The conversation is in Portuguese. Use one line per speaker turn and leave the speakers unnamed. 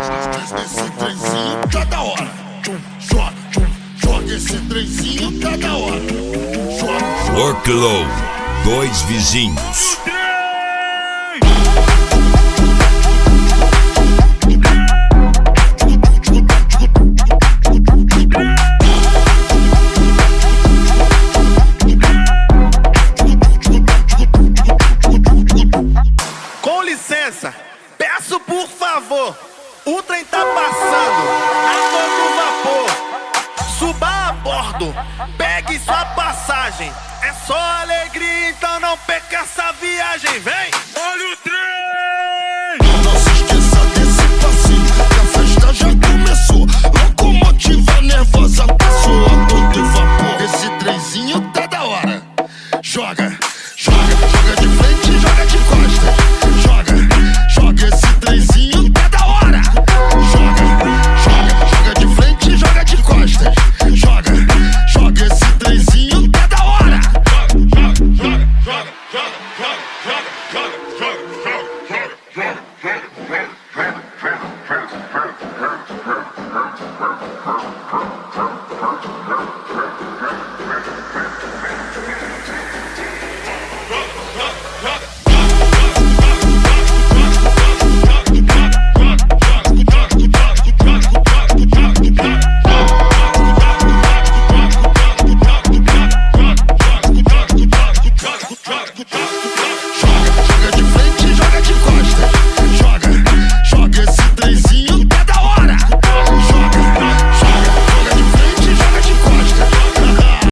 Esse trenzinho tá da hora. Joga esse trenzinho tá da hora.
Workload, dois vizinhos.
Com licença, peço por favor, o trem tá passando a todo vapor. Suba a bordo, pegue sua passagem. É só alegria, então não perca essa viagem. Vem! Olha o